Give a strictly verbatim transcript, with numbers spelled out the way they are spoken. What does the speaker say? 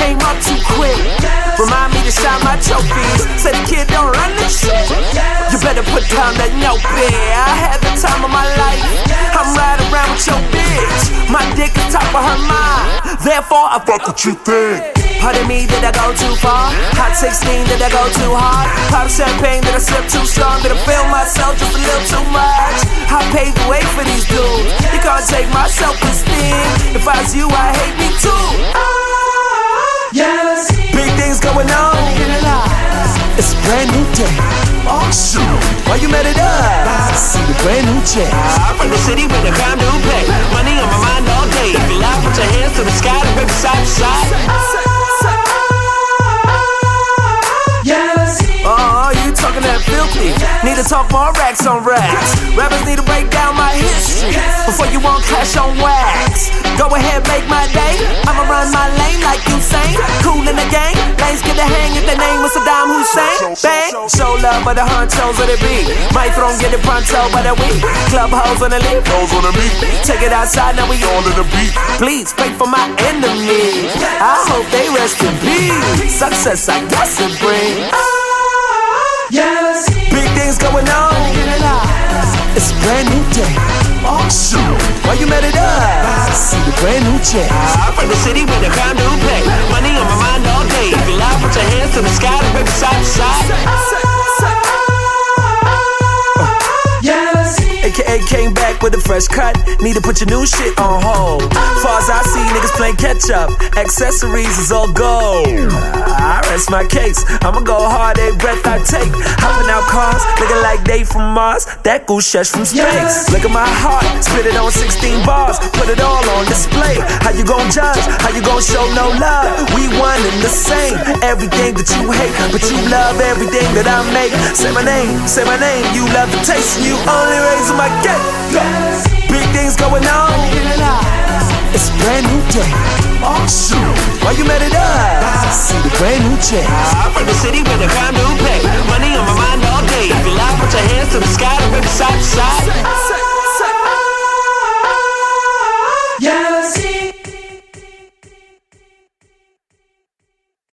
came up too quick. Remind me to shine my trophies. Say the kid don't run this shit. You better put down that notepad. I had the time of my life. I'm riding around with your bitch. My dick is top of her mind. Therefore, I fuck what you think. Pardon me, did I go too far? Hot sixteen, did I go too hard? Pop champagne, did I sip too strong? Did I feel myself just a little too much? I paved the way for these dudes. You can't take my self-esteem. If I was you, I hate me too. Big things going on. It's a brand new day. Oh shoot, why you mad at us? See the brand new check. I'm from the city with the crime do pay. Money on my mind all day. If you lie, put your hands to the sky and baby side to side. Oh, you talking that filthy. Need to talk more racks on racks. Rappers need to break down my history before you want cash on wax. Go ahead, make my day. I'ma run my lane like Usain. Cool in the game. Lanes get the hang if the name was Saddam Hussein. Bang, show love by the honchos of the beat. My throne get it pronto by the week. Club hoes on the leaf. Hoes on the beat. Take it outside, now we all in the beat. Please pray for my enemies. I hope they rest in peace. Success I guess it brings. Big things going on. It's a brand new day. Oh shoot, why you mad at us? See the brand new check. I'm from the city with the crime do pay. Money on my mind all day. If you lie, put your hands to the sky and baby side to side. A K A came back with a fresh cut. Need to put your new shit on hold. Far as I see, niggas playing catch up. Accessories is all gold. I rest my case. I'ma go hard every breath I take. Hopping out cars, looking like they from Mars. That goose shush from space. Look at my heart, spit it on sixteen bars. Put it all on display. How you gon' judge? How you gon' show no love? We one and the same. Everything that you hate, but you love everything that I make. Say my name, say my name. You love the taste, and you only raise my cake. Big things going on. It's a brand new day. Oh shoot, why you mad at us? See the brand new check. I'm from the city with the crime do pay.